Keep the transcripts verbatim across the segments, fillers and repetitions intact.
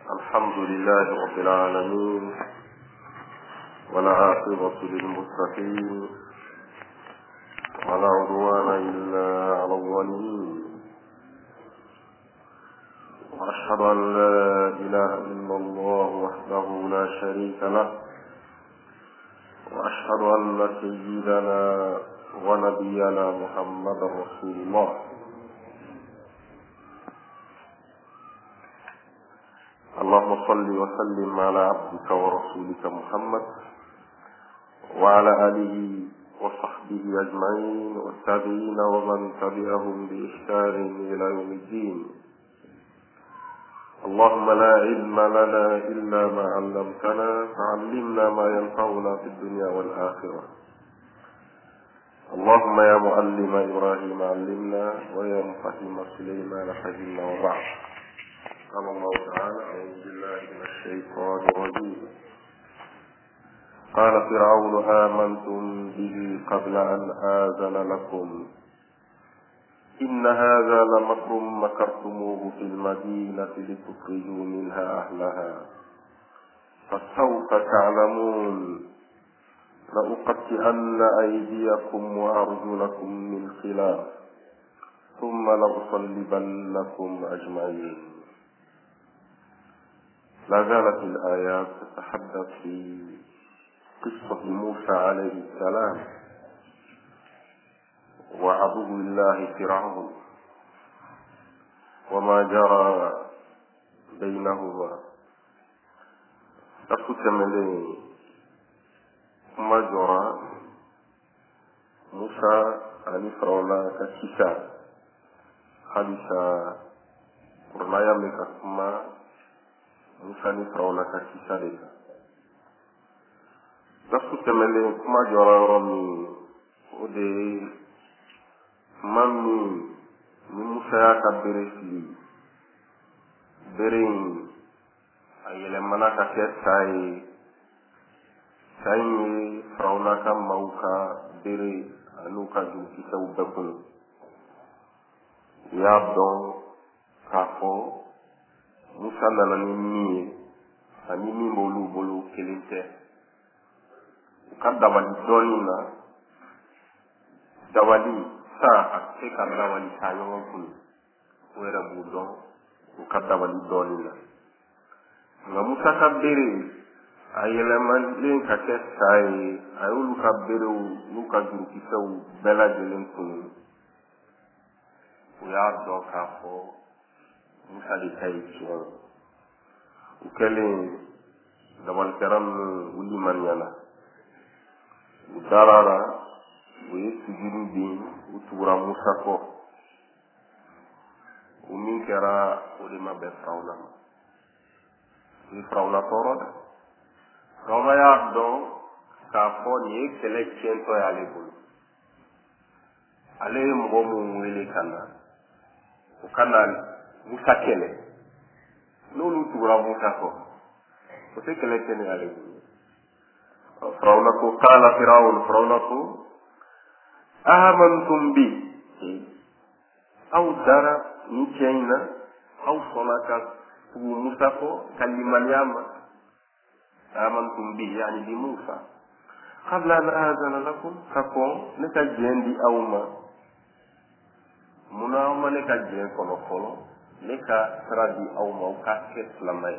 الحمد لله رب العالمين والعاقبة للمتقين ولا عدوان إلا على الظالمين، وأشهد أن لا إله إلا الله وحده لا شريك له، وأشهد أن سيدنا ونبينا محمد رسول الله. اللهم صل وسلم على عبدك ورسولك محمد وعلى آله وصحبه أجمعين والتابعين ومن تبعهم بإحسان إلى يوم الدين. اللهم لا علم لنا إلا ما علمتنا، فعلمنا ما ينفعنا في الدنيا والآخرة. اللهم يا معلم إبراهيم علمنا، ويا مفهم سليمان فهمنا. وبعد، قال الله تعالى: أعوذ بالله من الشيطان الرجيم. قال فرعون: آمنتم به قبل أن آذن لكم إن هذا لمكر مكرتموه في المدينة لتخرجوا منها أهلها فسوف تعلمون. لأقطعن أيديكم وأرجلكم من خلاف ثم لأصلبنكم أجمعين. لا زالت الآيات تتحدث في قصة موسى عليه السلام وعدو الله فرعون وما جرى بينهما. تفتمل ما جرى موسى عليه فرعون كشيشا خالصا ورنايا مكسما موسى عليه فرعون كشيشا لك. تفتمل ما جرى رمي ودي mami ni Musa ya ka bere fili bere ayele mana ka ke sai sai frauna ka mauka bere anuka ju ki sa ubakun ya don ka fo Musa na ni ni ani ni bolu bolu kelinte ka dawali doni na dawali sa ake kadra wali sayo kun wera budon ko kadda wali dolina nga Musa kabere ayele man len ka ke sai ayulu kabere lu ka juru kisaw bela jelen kun ya do ka fo Musa li tay ciwo ukele dawal karam wuli man yana udarara we sujudu bin utura Musa ko umin kera ulima be frauna ni frauna toro frauna ya do ka fo ni kele kento ya lebul ale mbo mu wele kana o kana Musa kele lolu tura Musa ko o se kele kene ya lebul frauna ko kala firaun frauna ko آمنتم به أو دارا نيشينا أو صلاة موسى كلمة ياما. آمنتم به يعني بموسى قبل أن آذن لكم كقوم نكجين دي أوما منا أوما نكجين كنو فلو نكا ترى دي أوما وكاكت لماي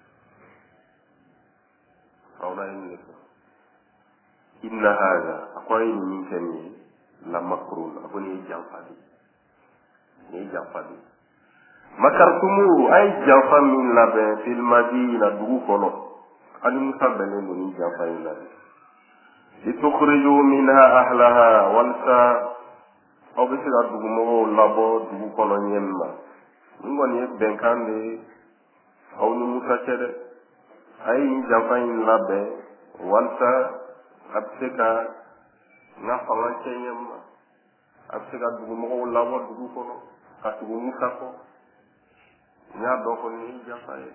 أولا إنكم إن هذا أقوين من كمين la makrun abuni jamfadi ni jamfadi makartumu ay jamfa min labe fil madina dugu kono ali Musa benen ni jamfa ila litukhriju minha ahlaha walsa aw bisira dugu mo labo dugu kono nyemma ngoni benkande aw ni Musa cede ay jamfa in labe walsa abseka nga fanga chenyam afika dugu mo lawo dugu kono ka dugu Musa ko nya do ko ni jafaye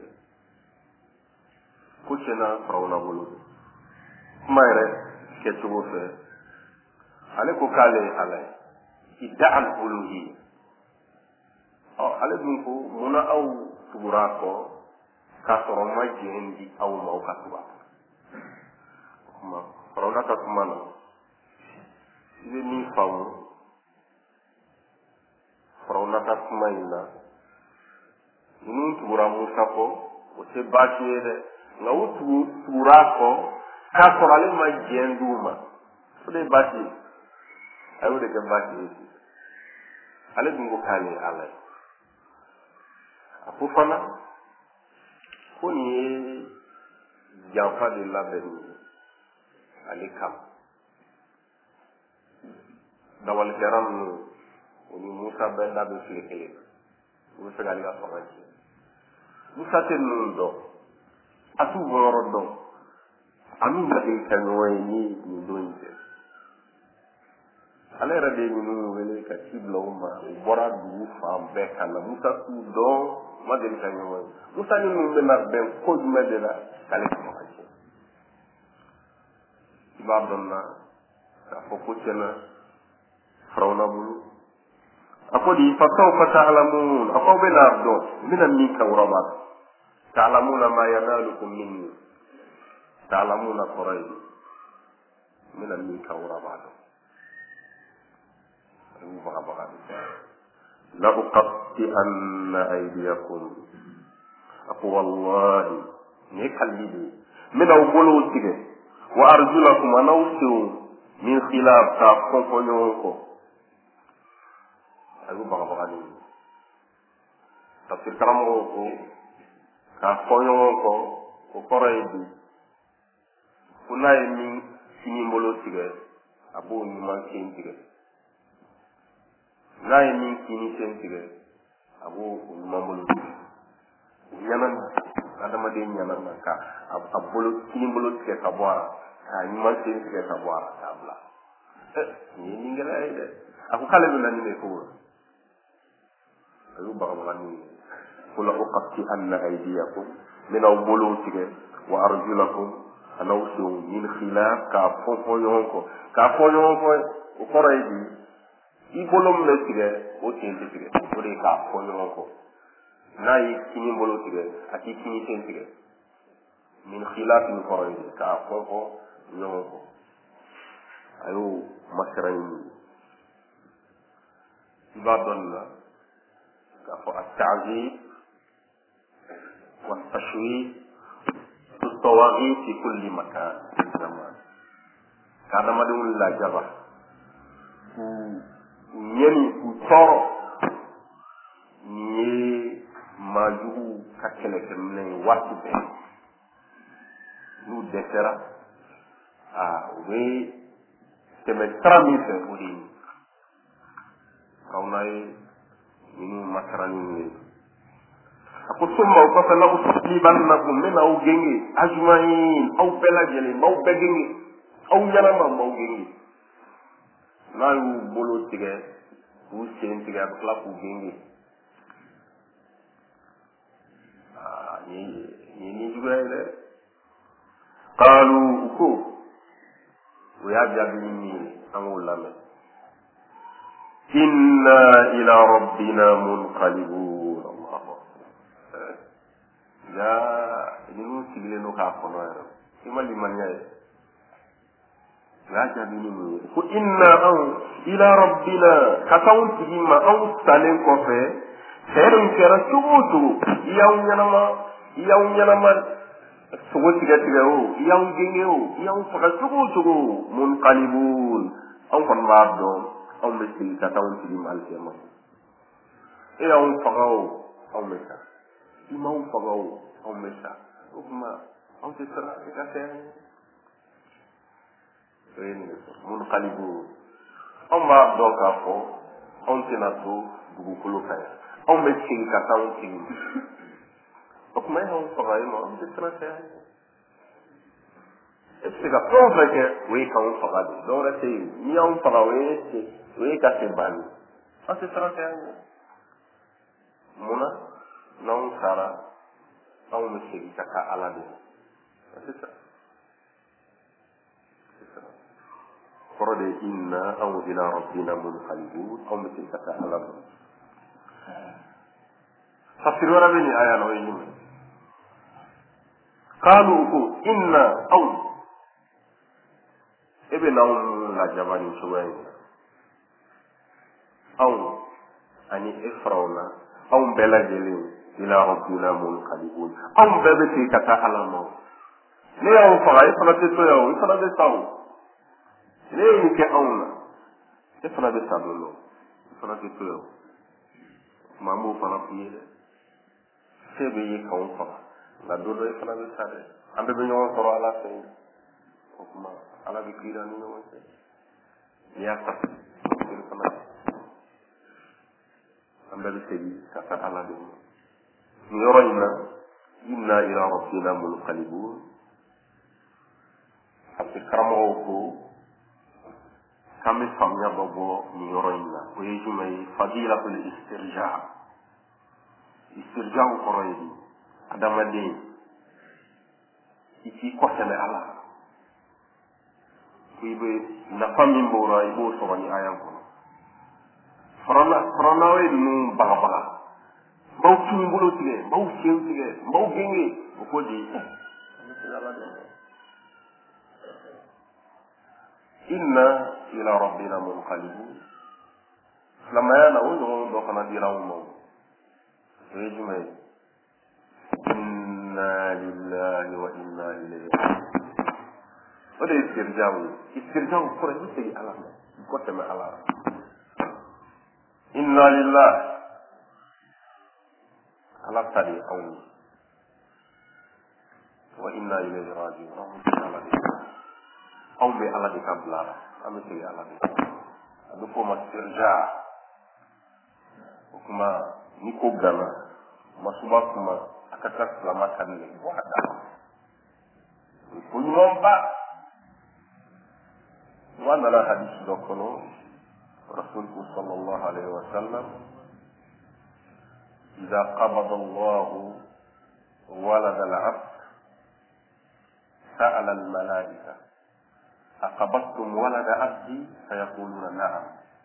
ko chena frauna bolu mayre ke tugo fe ale ko kale ale ida'al uluhi o ale dun ko muna aw tugura ko k'a sɔrɔ n ma jɛn di aw ma aw ka tuba kuma Firawuna ka kuma na i bɛ min faamu Firawuna ka kuma in na ninnu tugura Musa kɔ o tɛ baasi ye dɛ nka u tugu tugura a kɔ k'a sɔrɔ ale ma jɛn di u ma o de ye baasi ye a y'o de kɛ baasi ye ale dun ko k'ale ye Ala ye a ko fana ko nin ye janfa de labɛn ye ale kama dawalikɛla ninnu o ni Musa bɛɛ da bɛ tile kelen u bɛ fɛ k'ale ka fanga tiɲɛ Musa tɛ ninnu dɔn a t'u bɔyɔrɔ dɔn a n'u lajɛ ka ɲɔgɔn ye ni nin don in tɛ ale yɛrɛ de ye ninnu wele ka ci bila u ma u bɔra dugu fan bɛɛ ka na Musa t'u dɔn ma deli ka ɲɔgɔn ye Musa ni ninnu bɛna bɛn ko jumɛn de la k'ale ka fanga tiɲɛ i b'a dɔn na k'a fɔ ko tiɲɛna Firawuna bolo a ko di fasawfa ta'lamun a ko aw bɛna dɔn n bɛna min kɛ wɛrɛ b'a la ta'lamuna ma yanalukum minni ta'lamuna kɔrɔ ye n bɛna min kɛ wɛrɛ b'a dɔn a y'u bagabaga de la uqatti'anna aydiyakum a ko wallahi nin ye kalili de ye n bɛna aw bolow tigɛ wa arjulakum a n'aw senw min khilaf k'a fɔn-fɔn ɲɔgɔn kɔ a y'u bagabaga de ye tafsir karamɔgɔw ko k'a fɔn ɲɔgɔn kɔ o kɔrɔ ye di ko n'a ye min kini bolo tigɛ a b'o ɲuman sen tigɛ n'a ye min kini sen tigɛ a b'o ɲuman bolo tigɛ ɲanama adamaden ɲanama ka a bolo kini bolo tigɛ ka bɔ a la k'a ɲuman sen tigɛ ka bɔ a la k'a bila nin ye nin gɛlɛya ye dɛ a ko k'ale bɛna nin de k'o la a y'u bagabaga nin ye ko la uqatti'anna aydiyakum n bɛna aw bolow tigɛ wa arjulakum a n'aw senw min khilaf k'a fɔn-fɔn ɲɔgɔn kɔ k'a fɔn ɲɔgɔn kɔ o kɔrɔ ye di i bolo min bɛ tigɛ o sen tɛ tigɛ o de ye k'a fɔn ɲɔgɔn kɔ n'a ye kini bolo tigɛ a k'i kini sen tigɛ min khilaf min kɔrɔ ye di k'a fɔn-fɔn ɲɔgɔn kɔ a y'o masara ɲini i b'a dɔn nin na k'a fɔ at-ta'zib wat-tashwih at-tawaghit fi kulli makan zaman ka adamadenw lajaba k'u ɲɛni k'u tɔɔrɔ nin ye maajugu ka kɛlɛkɛminɛ ye waati bɛɛ n'u dɛsɛra aa u bɛ tɛmɛ sira min fɛ o de ye Firawuna ye ninnu masaranin ye a ko summa o kɔfɛ la'uslibannakum n bɛna aw genge ajmain aw bɛɛ lajɛlen n b'aw bɛɛ genge aw ɲɛnama n b'aw genge n'a y'u bolo tigɛ k'u sen tigɛ a bɛ tila k'u genge aa nin ye nin juguya ye dɛ qaalu u ko o y'a jaabi ni min ye an k'o lamɛn inna ila rabbina munqalibun Allahu akbar jaa ninnu sigilen don k'a kɔnɔ yɛrɛ i ma limaniya ye o y'a jaabi ni min ye ko inna anw ila rabbina ka t'anw tigi ma anw salen kɔfɛ hɛrɛ in kɛra cogo o cogo i y'anw ɲɛnama i y'anw ɲɛnama sogo tigɛ tigɛ o i y'anw genge o i y'anw faga cogo o cogo munqalibun anw kɔni b'a dɔn anw bɛ segin ka taa anw tigi ma alikiyama e y'anw faga o anw bɛ sa i m'anw faga o anw bɛ sa o tuma anw tɛ siran e ka fɛn ye o ye nin de fɔ munqalibun anw b'a dɔn k'a fɔ anw tɛna to dugukolo kan yan anw bɛ segin ka taa anw tigi ma o tuma e y'anw faga e ma anw tɛ siran fɛn ye e bɛ se ka fɛn o fɛn kɛ o ye k'anw faga de dɔ wɛrɛ tɛ yen n'i y'anw faga o ye o ye ka se banni an tɛ siran fɛn ye munna n'anw sara anw bɛ segin ka taa ala de ma an tɛ siran kɔrɔ de inna anw ila rabbina munqalibun anw bɛ segin ka taa ala ma tafsir wɛrɛ bɛ nin aya la o ye jumɛn قالوا ko inna aw ebe na la jabani suwai aw ani ifrauna aw bela jeli ila rabbina munqalibun aw bebe ti kata alamo ne aw fara ifra te to yaw ifra de taw ne ni ke awna ifra de tablo ifra te to yaw mamu fara fiye sebe yi kaw fara la dodo ifra de sare ambe be ñoo soro ala fe ko kuma ala bi kira ni ñoo se ya ta ambe be sebi ka ta ala de ni yoroyna inna ila rabbina munqalibun hatta karamo ko kami famnya bobo ni yoroyna ko yejumay fadilatul istirja istirja ko roydi adama de iti kosele ala kuibe na fami mbora ibo so wani ayam ko frona frona we nu baga baga baw tumi mbolo tige baw sew tige baw genge ko di inna ila rabbina munqalibun lama yana wo do kana dirawo mo rejumay inna lillahi wa inna ilayhi wala istirjaaw istirjaaw ko rek ci Allah ko teme Allah inna lillahi ala tari aw wa inna ilayhi raji'un aw be Allah di kabla am ci Allah du ko ma istirjaa kuma ni ko gana masuba kuma akata selamatkan ni wada kunyomba wana la hadis dokono rasul sallallahu alaihi wasallam idza qabada Allah walad al-abd sa'ala al-malaika aqabadtum walad abdi fayaquluna na'am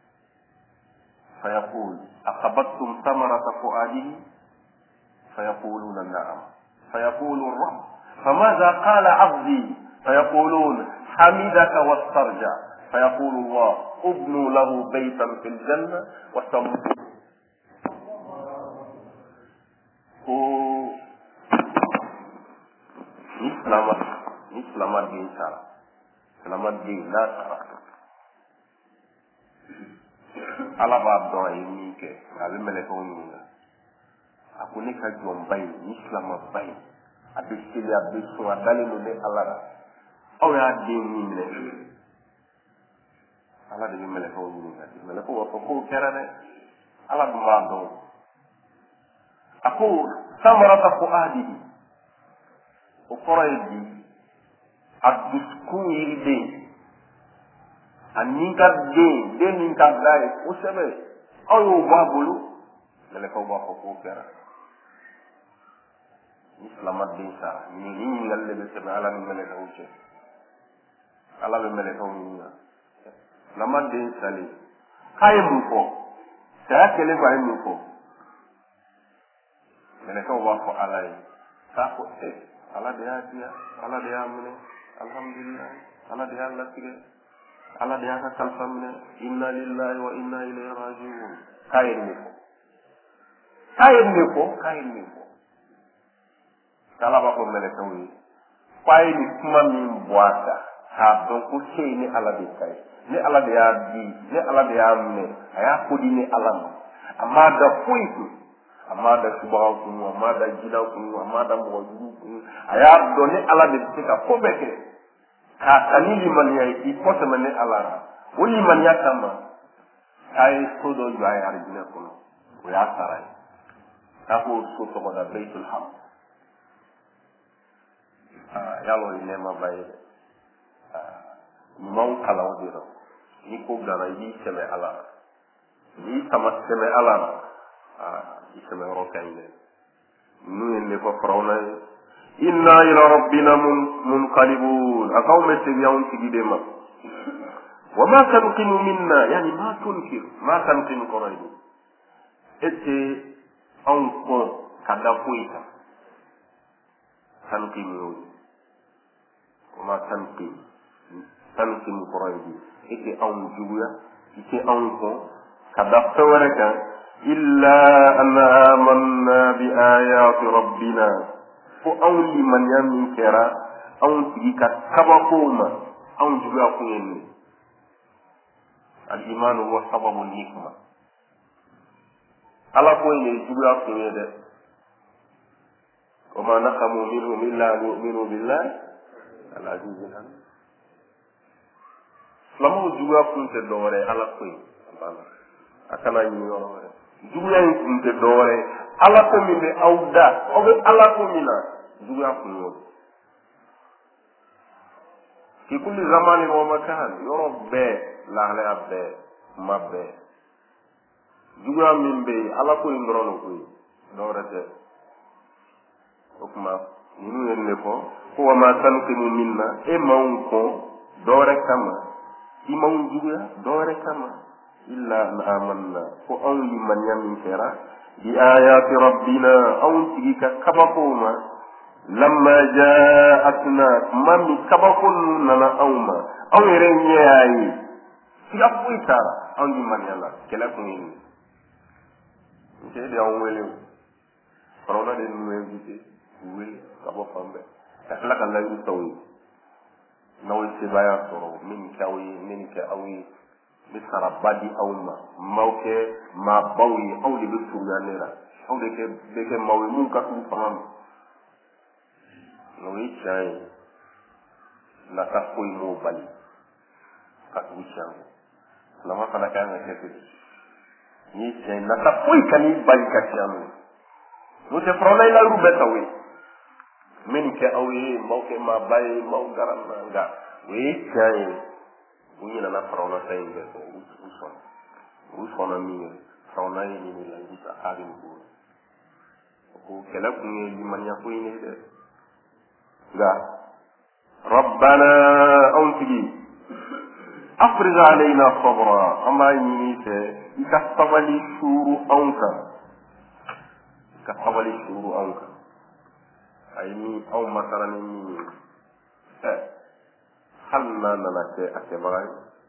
fayaqul aqabadtum thamarata fuadihi فيقولون نعم فيقول الرب فماذا قال عبدي فيقولون حمدك واسترجع فيقول الله ابنوا له بيتا في الجنة وسموه selamat ini selamat di sana selamat di nasara ala ba do ini ke abi meleko ni aku ne ka jom bay islam bay abi sili abi so adali no ne alara o ya de ni ne ala de mele ko ni ngati mele ko ko ko kerane ala mando aku samarata fuadihi o koraydi adusku yiride aninka de de ninka gaay o sebe ayo babulu mele ko ba ko ko kerane islamat desa ni ni ngalle be sebe ala mele ko uche ala be mele ko ni laman den sali kay mu ko sa kele ko ay mu ko mele ko wa ko ala yi sa ko e ala de atia ala de amne alhamdulillah ala de Allah tige ala de aka kalfamne inna lillahi wa inna ilayhi raji'un kay mu ko kay mu ko kay mu ko kala ba ko mele ko ni pay ni kuma min boata ha don ko sey ni ala de kay ni ala de ya bi ni ala de ya me aya ko di ni ala amma da fuitu amma da subahu ku amma da jida ku amma da moju ku aya do ni ala de tika ko beke ka kanili man ya i ko te man ni ala woni man ya kama ay ko do jo ay arjina ko ko ya saray ta ko so to da baitul ham ah yalo ni ma baye mau kalau diro ni ko dara yi seme ala ni sama seme ala ah ni seme rokaine nu ne ko frawna inna ila rabbina munqalibun akaw mete yawn ci gidema wa ma tanqimu minna yani ma tunkir ma tanqimu qoraydu ete on ko kada fuita tanqimu ma tanqim tanqim koron bi ite anw juguya ite anw ko kada fewere kan illa an amanna bi ayati rabbina fo anw liman ya min kera anw tigi ka kabako ma anw juguya ko yenni al iman huwa sababu nikma ala ko yenni juguya ko yede wa ma naqamu minhum illa an yu'minu billahi al aziz al hamid lamo juguya ko te dore ala ko Allah akana ni yoro juguya ko te dore ala ko mi be awda o be ala ko mina juguya ko yo في كل زمان ومكان يرب لا لا أب ما ب جوا من بي على كل مرون كوي دورته وكما ينو ينلفو هو ما تنقم منا إما أنكم دورة كما إما أنجوا دورة كما إلا أن آمنا فأول من يمن كرا بآيات ربنا أو تجيك كبقوما لما جاءتنا مامي كبكون نانا أوما أو يرني أي في أفويتا عندي من يلا كلا كوني نشيد يوم ويلو فرونا دين ويجي ويل كابو فامبي أخلاق الله يسوي نوي سبايا صرو من كاوي من كاوي بسرعة بدي أوما موك ما باوي أو لبسوا جانيرا أو ديك ديك ماوي مو كاتو فامبي no ichai na takoi mo bali katucha na makana kana kete ni ichai na takoi kani bali katiamu no te frona ila rubeta we men ke awi mauke ma bay mau garam nga we ichai bunya na frona sai nge so uson uson mi frona ni ni la ngita harim ko ko kala kunye di manya ko ni de لا ربنا أنتجي أفرغ علينا صبرا أما يميت كتبلي شور أنك كتبلي شور أنك أيني أو مثلا يمي حلنا نلك أكبر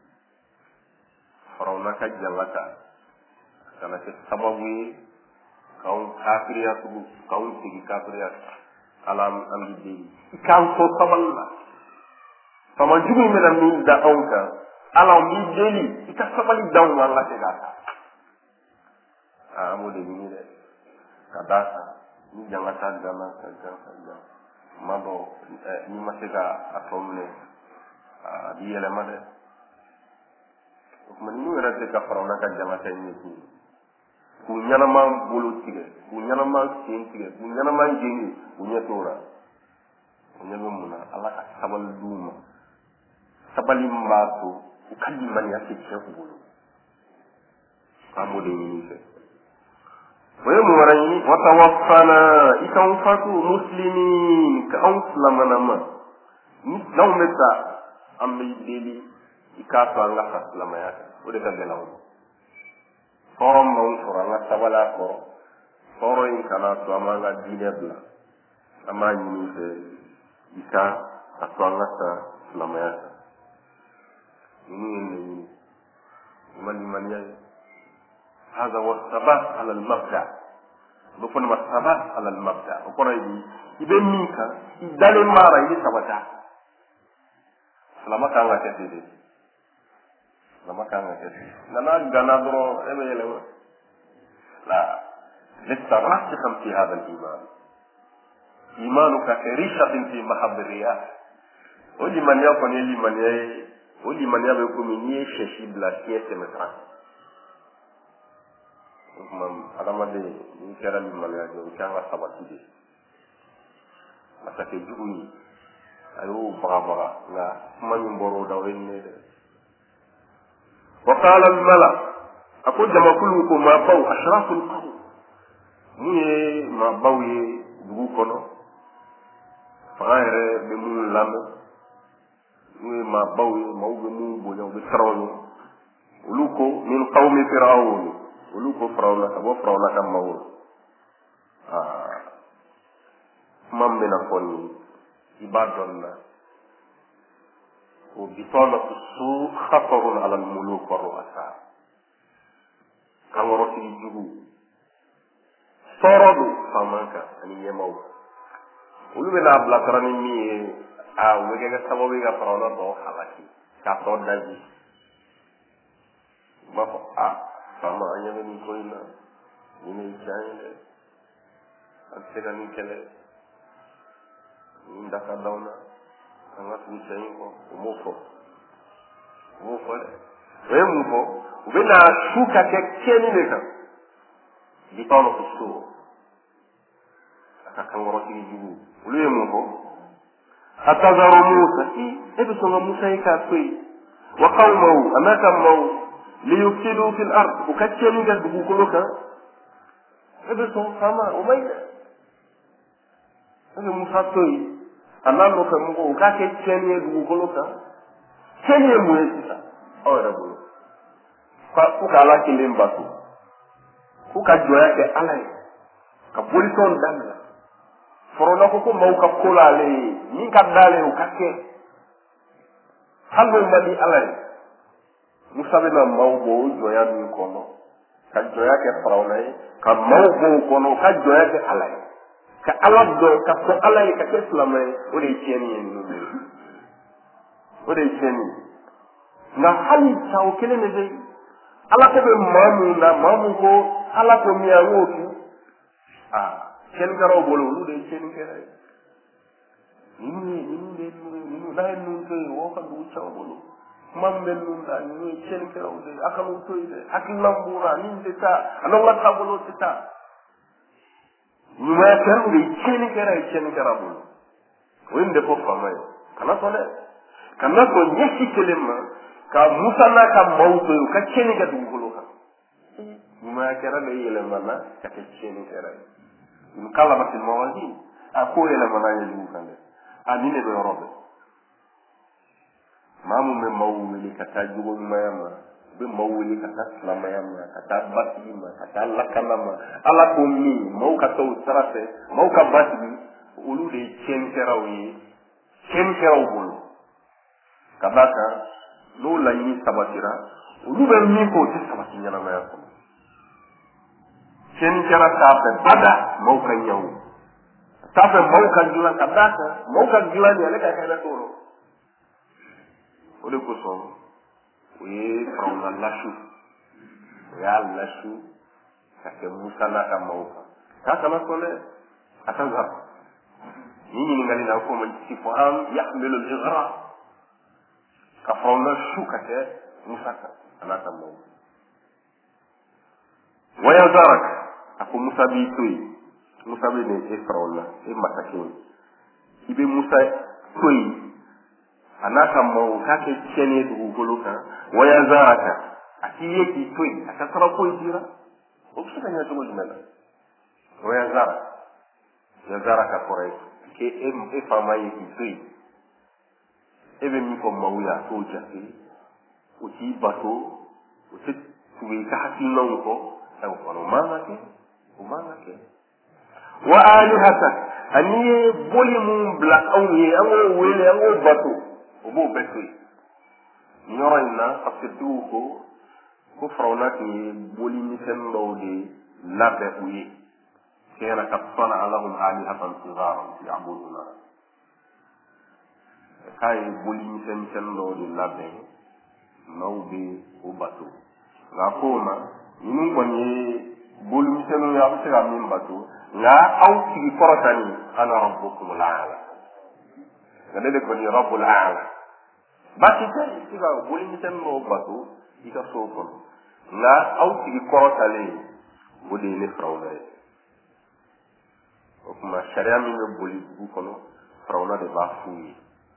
فرونك جلك كانت سببي كون كافريات كون تجي كافريات alam amdi kan ko saballa sama jugu mi na mi da onka alam mi deli ita sabali daw wala te gata ah mo de ni de kadasa ni janga ta dama ka ka ka mabo ni masega atomne ah di ele made ko man ni wara te ka farona ka janga ta ni ku ku nyana ma bolu tige ku nyana ma sin tige ku nyana ma jingi ku nyatora ku nyama muna Allah ka sabal duma sabali mbato ku kalli man ya fice ku bolu amode ni se waye mu warani wa tawaffana ikan fatu muslimin ka an slamana ma ni law meta ambe deli ikata Allah ka slamaya o de ka gelawo forom mo fora nga tabala ko foro in kana to amanga dine bla amani de ika atwanga ta lamaya ni ni man man ya hada wa sabat ala al mabda do fon ma sabat ala al mabda ko rayi ibe minka idale mara yi sabata salama ka nga tede lama kanga kesi nana gana dro ebe yele la lista rasikhan fi hada al-iman imanuka karishatin fi mahab ar-riyah odi man ya ko ni man ya odi man ya be ko mi ni sheshi bla siete metra mam adama de ni kera mi man ya do kanga sabati de masake jugu ayo baba la man mboro daw ni de وقال الملأ أقول جمع كلكم ما بو أشراف القوم مي ما بوي بوكونو فغير بمون لام مي ما بوي ما بمون بويو بسرون ولوكو من قوم فرعون ولوكو فرعون أبو فرعون كم مول آه مم بنا فوني إبادنا وبطانة السوء خطر على الملوك والرؤساء كان ورسي الجهود صردوا فمانك أن يمو ولو بنا أبلا تراني مي آه ويجا سببي كفرانا دو حلاكي كفران نجي ما فا فما أني من كوينا من الجاين أكثر كله من دكان دونا أنا تقولين كو وموفو موفو وين موفو وبنا شو كتكني لك بيتانو كسو أكاكن ورثي يجيبو وليه موفو أتذر موسى إيه إبسوا موسى يكافي وقومه أما كموا ليفسدوا في الأرض وكتكني جذبوا كلك إبسوا فما ومين إبسوا موسى توي أنا لو كمو وكاكي تشيني دغولو كا تشيني مويسا أو ربو كوكا لا كيلين باتو كوكا جويا كي ألاي كبوليسون داملا فرونا كوكو موكا كولا لي مين كدالي وكاكي هلو مالي ألاي مسابنا موبو جويا مين كونو كجويا كي فرونا كموبو كونو كجويا كي ألاي ka Allah do ka ko Allah ka ke islamai o de tieni en no o de tieni na hali taw kele ne dai Allah ko be mamu na mamu ko Allah ko mi awo ki ah ken garo bolo lu de tieni kere ni ni ni ni ni ni na en no ko o ka du chaw bolo mam ben no da ni tieni kere o de akalu to ide akilambura ni de ta Allah ka bolo ta ñuma kero de cheni kera cheni kera bulu winde ko famay kana sole kana ko nyesi kelema ka musa na ka mawto ka cheni ga dugulu ka ñuma kera le yele mana ka cheni kera ñu kala batil mawazi a ko yele mana ya dugu kan ani ne do robe mamu me mawuli ka ta jugo mayama be mawuli ka ta slamayama ka ta batima ka ta lakanama ala ko mi maw ka taw sarate maw ka batimi ulu de chen kerawi chen keraw bol kabaka no la yi sabatira ulu be mi ko ti sabati nyana ma ko chen kera ta be bada maw ka nyaw ta be maw ka gila kabaka maw ka gila ni ale ka ka toro ole ko so we from the lashu ya lashu kake musa na ka mauka sasa masole ataza nini ningali na ko man sifan yahmilu al-ighra ka from the shu kake musa ka ana ka mauka wa yazarak aku musa bi toy musa bi ne e from la e matakin ibe musa toy anaka mau kake chene du goluka waya zaraka akiye ki toy akasara ko jira okita nya to mala waya zara ya zaraka kore ke em e fama yi ki toy ebe mi ko mawuya to jati o ti bato o ti tuwe ka hakinon ko e ko no mama ke o mama ke wa alihata aniye bolimu bla awye ango wele ango bato obo betui ñoroyna parce que du ko ko frawna ki boli ni sen do de labbe uyi kena ka sana lahum alihatan sigar ya'buduna kay boli ni sen sen do de labbe nawbe o bato la koma ni ko ni boli ni sen ya ko ga min bato la aw ci korotani ana rabbukum al'ala ngade ko ni rabbul a'la bati te tiga boli ni tan mo bato ika sofon la aw tigi korotale bodi ni frawna o kuma sharia mi no boli bu kono frawna de ba fuyi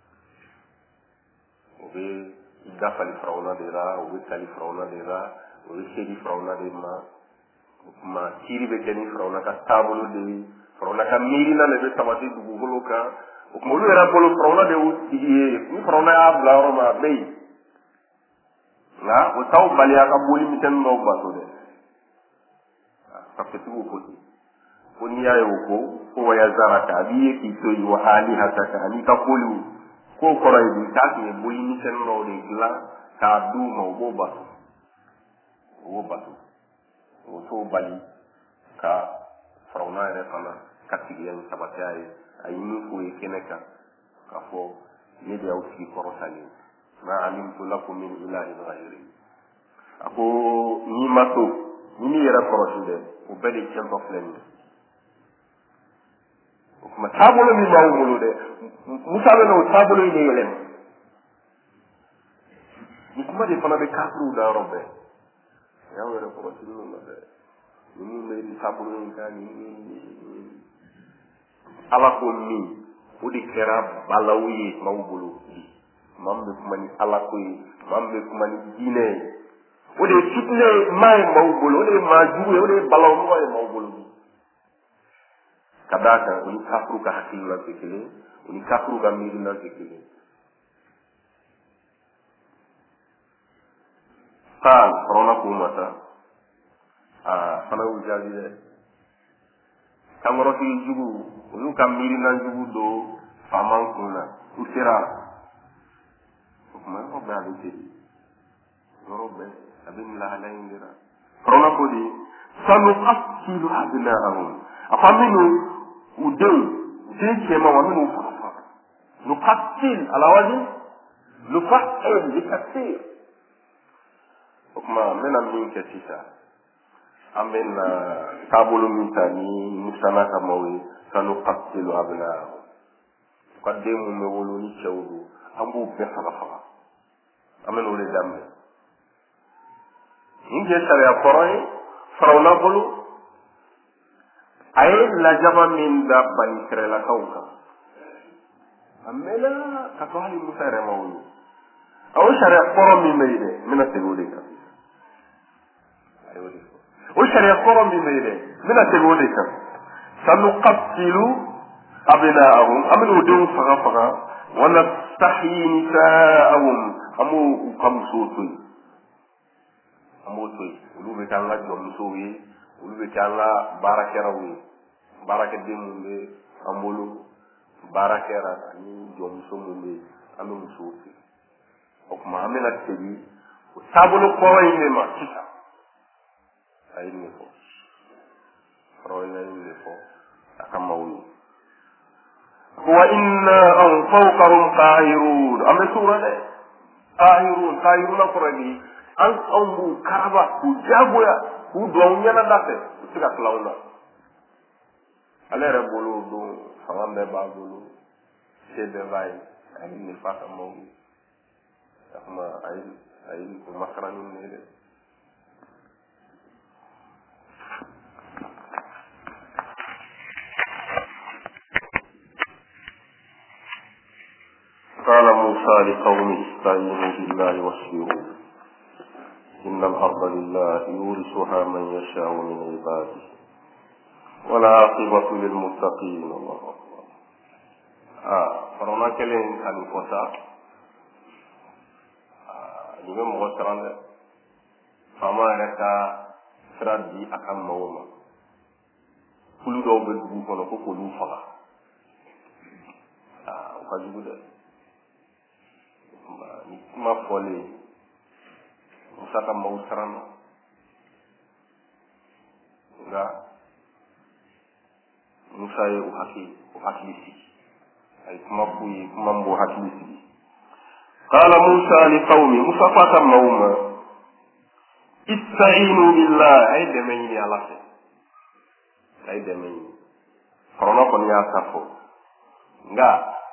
o be ida fali frawna de ra o be tali frawna de ra o be sedi frawna de ma o kuma tiri be tani frawna ka tabulu de frawna ka miri na le be tamati du goloka o kuma lu era bolo frawna de o tiye ni frawna ya bla roma bey la o taw balia ka boli mi tan no bato de parce que tu ko ko ni ya yo ko ko ya zaraka biye ki to yi wa hali hataka ani ka bolu ko koray bi ka ni boy ni sen no de gla ka du ma bo batu wo batu wo to bali ka fauna re fana katigen sabati ay ay ni ko e keneka ka fo ni de aw fi korosali ma alimtu lakum min ilahin ghayri ako ni mato ni ni yera korosinde o bedi kemba flende kuma tabolo mi mawmulo de musa be no tabolo ni yelen ni kuma de fana be kafru da robbe ya wera korosinde no de ni me di tabolo ni kan ni ala ko ni o di kera balawi mawbulo mambe kuma ni ala ko mambe kuma ni dine o de fitne may mawbulo o de majuru o de balaw mo ay mawbulo kadaka oni kafru ka hakil la tekele oni kafru ga miru na tekele qal corona ko mata ah fana ujabi de kamoro fi jugu ulu kam miru na jugu do faman kuna usira ma ko ba de robe abin la la indira corona ko di sanu qatilu abnahum afaminu udeu dike ma wa minu fa nuqatil ala wajhi nufa'il bikathir kuma mena min ketisa amen tabulu mitani musana kamawi sanu qatilu abnahum qaddimu me woluni chawdu ambu be fala fala amen wole dambe inge sharia koroy farawna bulu ay la jama min da bani krela kawka amela ka to hali musare mawni aw sharia koro mi meide mina tegode ka ayodi o sharia koro mi meide mina tegode ka sanu qatilu abnaahum amen wodun faga faga wana tahyi nisaahum amu kamsutu amu toy ulu be kan la jom sowi ulu be kan la barakerawi baraka demumbe amulu barakera ni jom somumbe amu musuti okuma amena tebi sabulu ko ine ma kita ay ni ko roya ni ko akamawni wa inna an fawqahum qahirun am sura de qahirun qahirun qurani an ambu karaba ku jagoya ku don yana date tiga klawna ale rebulu do famande bagulu sebe vai ay ni fata mo ama ay ay ko makranu ne de قال موسى لقومه استعينوا بالله واصبروا إن الأرض لله يورثها من يشاء من عباده والعاقبة للمتقين الله أكبر آه فرونا كلين كان يقصى لمن مغسران فما لك سردي أكام موما كل دو بدو فنكو كلو فلا آه وكذب ده ma fole musaka mausarana nga musa ye uhaki uhakilisi ay kuma fuyi kuma mbo hakilisi qala musa li qaumi musa fata mauma ista'inu billah ay demeni ala fe ay demeni korona kon ya safo nga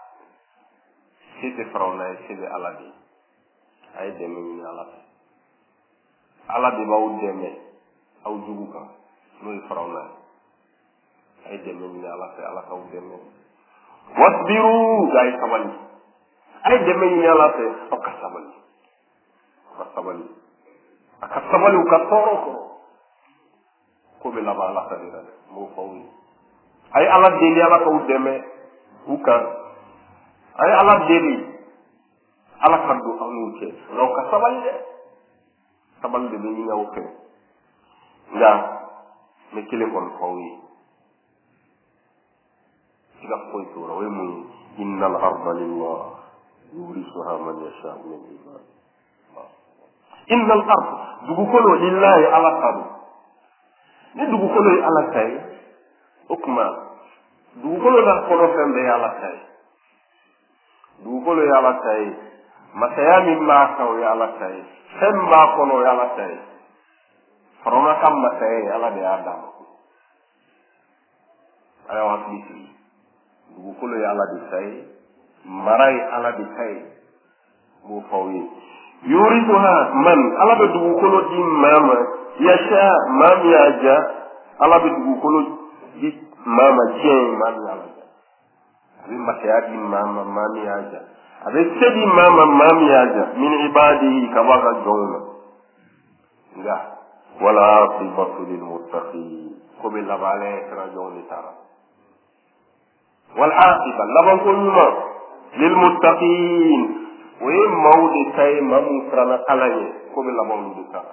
sete farawna sebe aladi ay deme ni ala aladi baw deme aw juguka noy farawna ay deme ni ala fe ala kaw deme wasbiru gay sabali ay deme ni ala fe o ka sabali ka sabali aka sabali ka toro ko ko be la bala ka dira mo fawi ay ala de ala kaw deme uka ay ala deli ala kaddu amu ke law ka sabal de sabal de ni ngaw ke nga me kile kon fawi tiga koy to rawe mu innal arda lillah يورثها من يشاء من عباده إن الأرض dugukolo lillahi ala kadu ni dugukolo yi ala tay ukma dugukolo la kono fembe ala tay dugukolo yi ala tay masaya min ma kaw yi ala tay femba kono yi ala tay farona kam masaya ala de adam aya wa bisi dugukolo yi ala di tay maray ala di tay mo fawi yurituha man ala be dugukolo di mama yasha mam yaja ala be dugukolo di mama jen mam yaja abi masaya di mama mam yaja abi sedi mama mam yaja min ibadihi kabaka jonna nga wala aqibatu lil muttaqin ko be labale tra jonni tara wal aqiba laban ko nyuma lil muttaqin we mawde tay mamu trana alaye ko be labon du ta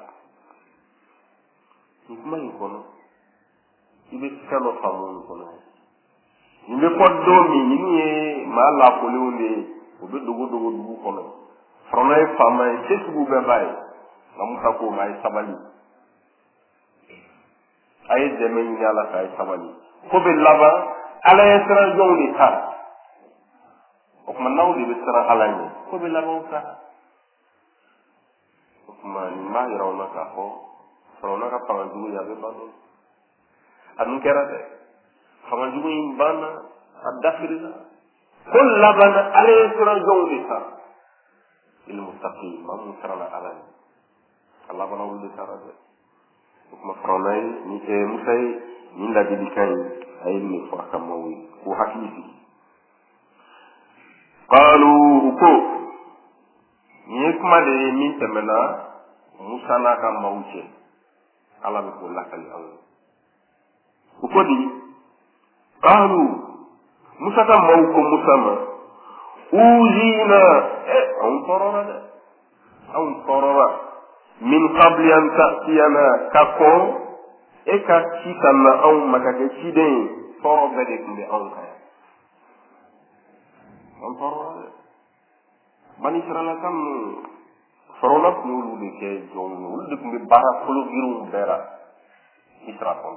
may kono ibe kalo famun kono ibe poddo mi ni ma la polewle o be dogo dogo dugu kono frona e fama e tesu be bay mamu ta ko may sabali ay de men nyala kay sabali ko be laba alaye tra jongdi ta o man nawde be tra alaye ko be laba uta o man ma yarawna ka ko frona ka pa du ya be bado anu kera de fama du in bana adafirina kul labana alaye tra jongdi ta il muttaqin mamu tra la alaye Allah bana wulde tara de kuma fronay ni e musay ni la di kay ay ni fo kamawi ko hakiki qalu ko ni kuma de min temena musa na ka mawche ala ko lakal aw ko di qalu musa ka maw ko musa ma uzina e on torora de on torora min qabli an ta'tiyana kako e ka kitana aw makake kiden toro bede kunde aw kaya on toro mani sarala kam forona nulu de ke jom nulu de kumbe bara kolo girum bera isra kon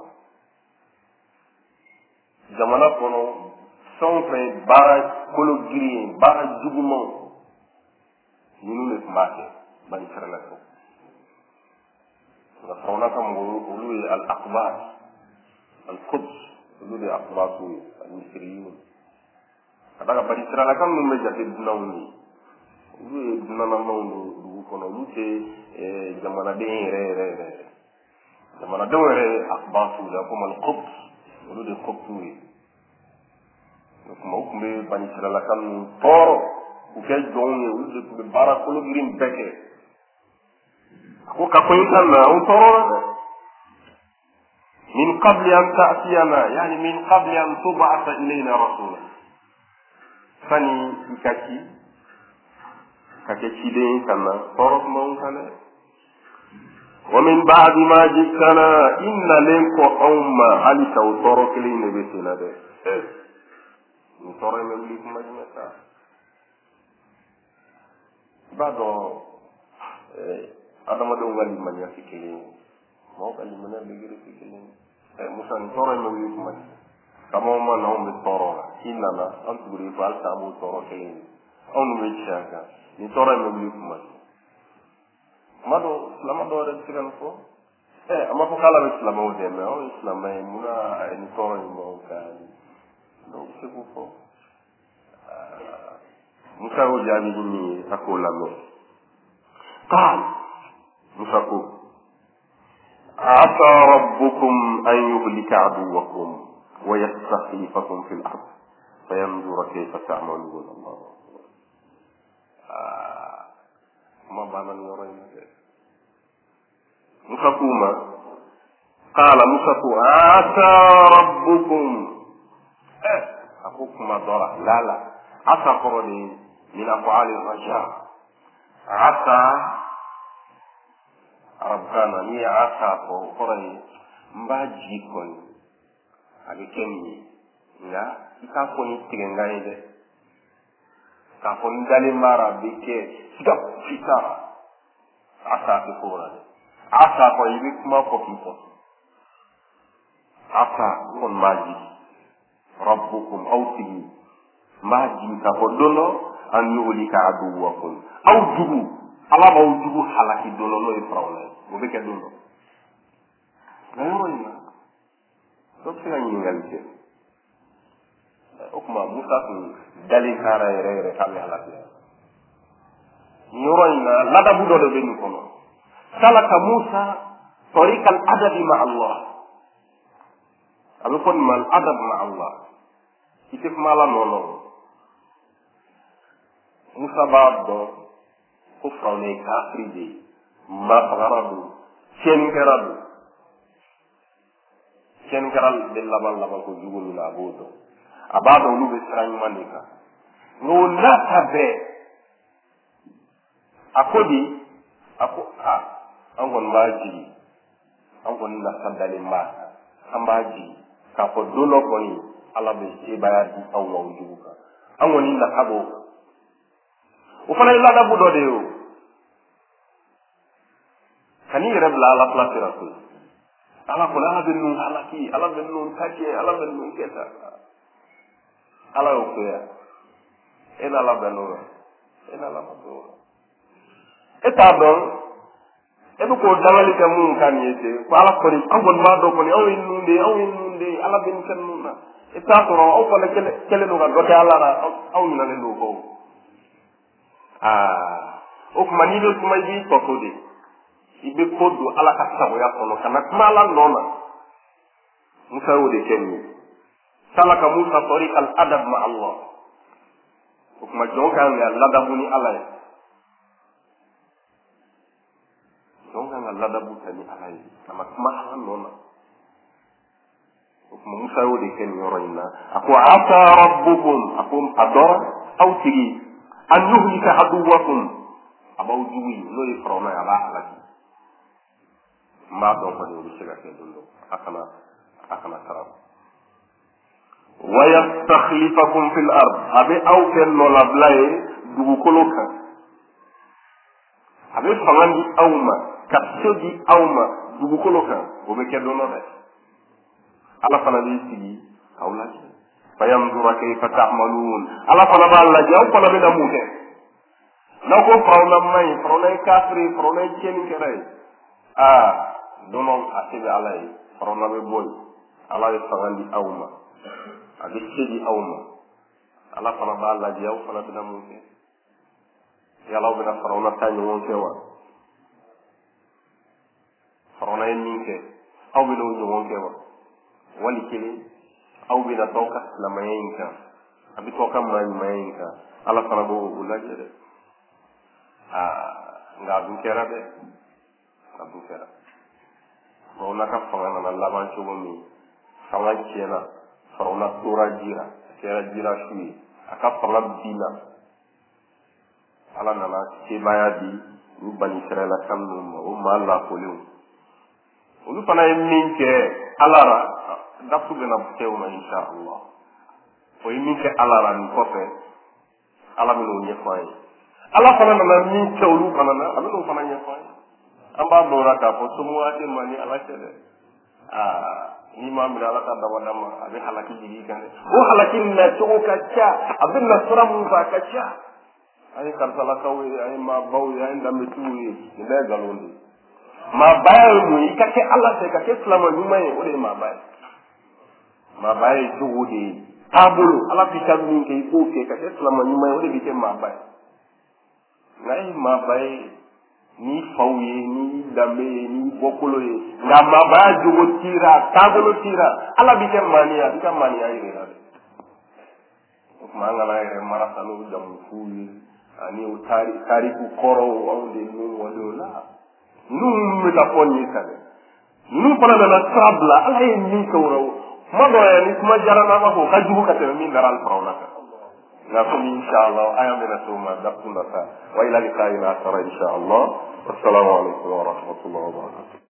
jamana kono son fe bara kolo giri bara jugumo nulu le kumate mani sarala ko فروناك مولوي الأقباط القدس مولوي الأقباط المصريين هذا بدي ترى لكم من مجد بناوني مولوي بنانا مولو دوكونا مولوي جمانا دين ري ري ري جمانا دين ري أقباط لكم القدس مولوي القدسوي لكم أوكم بدي ترى لكم طور وكي جوني مولوي بارا كله جرين بكي ko ka ko yitana on torora min qabli an ta'tiyana yani min qabli an tub'atha ilayna rasula fani ikaki kake chide kana torok mon kana wa min ba'di ma jitana inna lanko umma ali taw torok ilayna betina de ni torre me li kuma jimata bado eh adama do ngali man ya fikele mo kali mana bigiri fikele eh musan toro me wi kuma kamo ma na on be toro inna na an tuguri fal ta mu toro kele on me chaka ni toro me wi kuma mado lama do re tiran ko eh ama ko kala be islam o de me o islam me muna ni toro mo ka do se ko ko musa o jani ni akola mo qal مسكوا عسى ربكم أن يهلك عدوكم ويستخلفكم في الأرض فينظر كيف تعملون الله آه. ما بانا يرين مسكوا ما قال مسكوا عسى ربكم إيه أخوكم ضرع لا لا عسى قرني من أفعال الرجاء عسى arabkana ni asa ko korai mbaji kon abi kemi nga ika ko ni tigengai de k'a fɔ n dalen b'ara bɛ kɛ siga foyi t'a la asa tɛ fɔ o la dɛ asa kɔni i bɛ kuma fɔ k'i fɔ asa n kɔni b'a jigi rabbukum aw tigi n b'a jigi k'a fɔ don dɔ an yuhlika aduwwakum aw jugu ala b'aw jugu halaki don dɔ n'o ye firawuna ye o bɛ kɛ don dɔ nka yɔrɔ in na dɔ bɛ se ka ɲininkali kɛ o tuma musa tun dalen taara yɛrɛ yɛrɛ k'a bɛ halaki nin yɔrɔ in na ladabu dɔ de bɛ nin kɔnɔ salaka musa tariqa al-adabi ma Allah a bɛ fɔ nin ma al-adab ma Allah i tɛ kuma ala nɔnɔ musa b'a dɔn ko firawuna ye kafiri de ye mafagara don tiɲɛnikɛla don tiɲɛnikɛla bɛ laban laban ko jugu min na a b'o dɔn a b'a dɔn olu bɛ sira ɲuman de kan nka o n'a ta bɛɛ a ko di a ko a an kɔni b'a jigi an kɔni nafa dalen b'a kan an b'a jigi k'a fɔ don dɔ kɔni ala bɛ sebaya di aw ma o jugu kan an kɔni nafa b'o kan o fana ye ladabu dɔ de ye o kan'i yɛrɛ bila ala filasira koyi ala kɔni ala bɛ ninnu halaki ala bɛ ninnu ta kɛ ala bɛ ninnu kɛ ta ala y'o kɛ yan e n'ala bɛn n'o la e n'ala ma bɛn o la e t'a dɔn e bɛ k'o dabali kɛ mun kan nin ye ten ko ala kɔni an kɔni b'a dɔn kɔni anw ye ninnu de ye anw ye ninnu de ye ala bɛ nin kɛ ninnu na e t'a sɔrɔ aw fana kɛlen don ka dɔ kɛ ala la aw ɲinalen don o kɔ aa o tuma n'i bɛ kuma i b'i tɔto de i bɛ ko don ala ka sagoya kɔnɔ ka na kuma ala nɔ na musa y'o de kɛ nin ye salaka musa tariqa al-adab ma Allah o tuma jɔn kan ka ladabu ni ala ye jɔn kan ka ladabu kɛ ni ala ye ka na kuma ala nɔ na o tuma musa y'o de kɛ nin yɔrɔ in na a ko asa rabbukum a ko a dɔra aw tigi an yuhlika aduwwakum a b'aw jugu ye n'o ye firawuna ye a b'a halaki n b'a dɔn kɔni o bɛ se ka kɛ don dɔ a kana a kana sarama wa yastakhlifakum fil ard a bɛ aw kɛ nɔlabila ye dugukolo kan a bɛ fanga di aw ma ka se di aw ma dugukolo kan o bɛ kɛ don dɔ dɛ ala fana b'i sigi k'aw lajɛ fayanzura kayfa ta'malun ala fana b'a lajɛ aw fana bɛ na mun kɛ n'aw ko firawuna ma ɲi firawuna ye kafiri ye firawuna ye tiɲɛnikɛla ye aa don dɔ a se bɛ ala ye firawuna bɛ bɔ yen ala ye fanga di aw ma a bɛ se di aw ma ala fana b'a lajɛ aw fana bɛ na mun kɛ yala aw bɛna firawuna ta ɲɔgɔn kɛ wa firawuna ye min kɛ aw bɛna o ɲɔgɔn kɛ wa wali kelen aw bɛna t'aw ka silamɛya in kan a bɛ t'aw ka maaɲumanya in kan ala fana b'o o lajɛ dɛ aa nka a dun kɛra dɛ a dun kɛra firawuna ka fanga nana laban cogo min fanga tiɲɛna firawuna tora ji la a kɛra jira su ye a ka fanga binna ala nana sebaya di ni bani israɛla kan ninnu ma o maa lakolenw olu fana ye min kɛ ala la dafsu bɛna kɛ o ma insha Allah o ye min kɛ ala la nin kɔfɛ ala bɛna o ɲɛfɔ an ye ala fana nana min kɛ olu fana na a bɛna o fana ɲɛfɔ an ye an b'a dɔn o la k'a fɔ somuwa tɛ ma ni ala cɛ dɛ aa n'i m'a minɛ ala ka dabada ma a bɛ halaki jigi kan dɛ o halaki nacogo ka ca a bɛ na sira mun fɛ a ka ca an ye karisalakaw ye an ye maabaw ye an ye danbetigiw ye nin bɛɛ ye nkalon de ye maabaya ye mun ye i ka kɛ ala fɛ ka kɛ silama ɲuman ye o de ye maabaya ye maabaya ye cogo de ye taabolo ala b'i ka min kɛ i k'o kɛ ka kɛ silama ɲuman ye o de bɛ kɛ maabaya ye nka ye maabaya ye ni faw ye ni danbe ye ni bɔkolo ye nka maabaya jogo tira taabolo tira ala b'i kɛ maaniya a b'i ka maaniya yir'i la dɛ o tuma an kana yɛrɛ marasa n'o jamufuw ye ani o tariku kɔrɔw anw de ninnu walew la ninnu bɛ ka fɔ nin ye kan dɛ ninnu fana nana sira bila ala ye min kɛ o la kuma dɔ yɛrɛ ni kuma diyara n'an b'a fɔ o ka jugu ka tɛmɛ min dara firawuna kan nka komi inshallah an y'an bɛna se o ma darsu nata wa ila liqa'ina akhar inshallah wassalamu alaikum wa rahmatullahi wa barakatuh